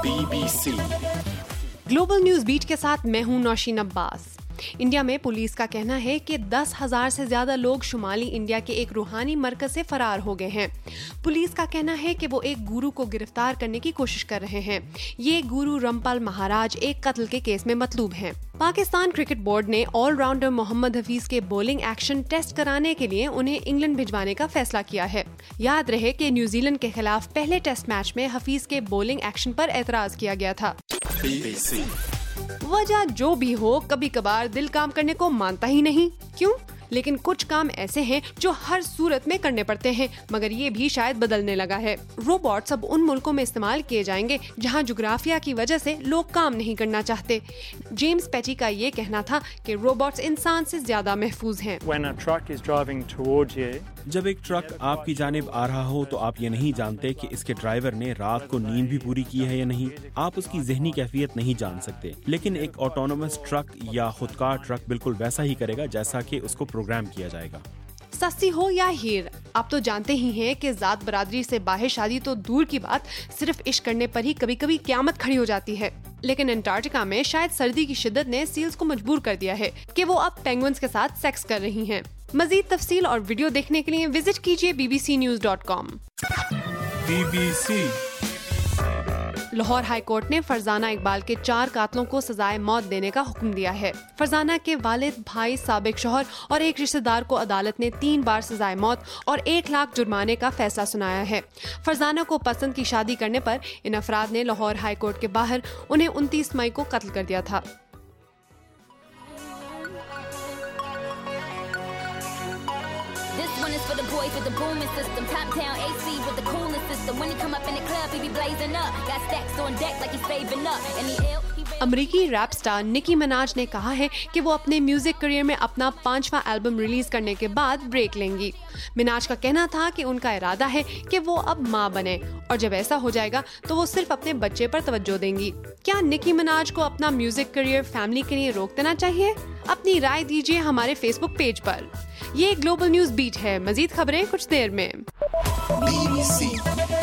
BBC global news beat के साथ मैं हूं नौशीन अब्बास। इंडिया में पुलिस का कहना है कि 10,000 से ज्यादा लोग शुमाली इंडिया के एक रूहानी मरकज से फरार हो गए हैं। पुलिस का कहना है कि वो एक गुरु को गिरफ्तार करने की कोशिश कर रहे हैं। ये गुरु रामपाल महाराज एक कत्ल के केस में मतलूब हैं। पाकिस्तान क्रिकेट बोर्ड ने ऑलराउंडर मोहम्मद हफीज के बॉलिंग एक्शन टेस्ट कराने के लिए उन्हें इंग्लैंड भिजवाने का फैसला किया है। याद रहे कि न्यूजीलैंड के खिलाफ पहले टेस्ट मैच में हफीज के बॉलिंग एक्शन पर एतराज किया गया था। BBC वजह जो भी हो, कभी कभार दिल काम करने को मानता ही नहीं। क्यों? लेकिन कुछ काम ऐसे हैं जो हर सूरत में करने पड़ते हैं, मगर ये भी शायद बदलने लगा है। रोबोट्स अब उन मुल्कों में इस्तेमाल किए जाएंगे जहां जुग्राफिया की वजह से लोग काम नहीं करना चाहते। जेम्स पैटी का ये कहना था कि रोबोट्स इंसान से ज्यादा महफूज हैं। When a truck is driving towards you, जब एक ट्रक आपकी जानिब आ रहा हो तो आप ये नहीं जानते कि इसके ड्राइवर ने रात को नींद भी पूरी की है या नहीं। आप उसकी ज़हनी कैफियत नहीं जान सकते, लेकिन एक ऑटोनोमस ट्रक या खुदकार ट्रक बिल्कुल वैसा ही करेगा जैसा कि उसको प्रोग्राम किया जाएगा। सस्ती हो या हीर, आप तो जानते ही हैं कि जात बरादरी से बाहर शादी तो दूर की बात, सिर्फ इश्क करने पर ही कभी कभी क़यामत खड़ी हो जाती है। लेकिन अंटार्कटिका में शायद सर्दी की शिद्दत ने सील्स को मजबूर कर दिया है कि वो अब पेंगुइन्स के साथ सेक्स कर रही हैं। मजीद तफसील और वीडियो देखने के लिए विजिट कीजिए bbcnews.com। BBC Lahore high court ने फरजाना इकबाल के 4 कातलों को सजाए मौत देने का हुक्म दिया है। फरजाना के वालिद, भाई, साबिक शौहर और एक रिश्तेदार को अदालत ने 3 बार सजाए मौत और 1 लाख जुर्माने का फैसला सुनाया है। फरजाना को पसंद की शादी करने पर इन अफराद ने लाहौर हाई कोर्ट के बाहर उन्हें 29 मई को कत्ल कर दिया था। This one is for the boys with the booming system. Top down AC with the coolest system. When he come up in the club, he be blazing up. Got stacks on deck like he's saving up. And he ill. अमरीकी rap star Nicki Minaj ने कहा है कि वो अपने music career में अपना 5वां एल्बम रिलीज करने के बाद ब्रेक लेंगी। मिनाज का कहना था कि उनका इरादा है कि वो अब माँ बने और जब ऐसा हो जाएगा तो वो सिर्फ अपने बच्चे पर तवज्जो देंगी। क्या निकी मिनाज को अपना म्यूजिक करियर फैमिली के लिए रोक देना चाहिए? अपनी राय दीजिए हमारे फेसबुक पेज पर। ये ग्लोबल न्यूज बीट है। मजीद खबरें कुछ देर में। BBC